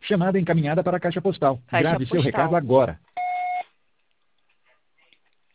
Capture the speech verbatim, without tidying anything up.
Chamada encaminhada para a caixa postal. Caixa Grave seu postal. recado agora.